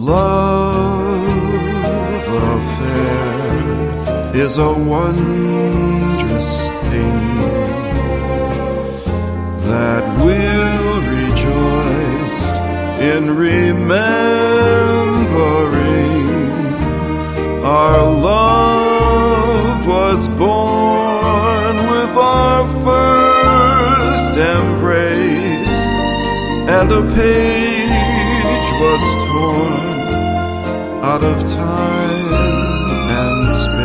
love affair is a wondrous thing that we'll rejoice in remembering. Our love was born with our first embrace, and a page was torn out of time and space.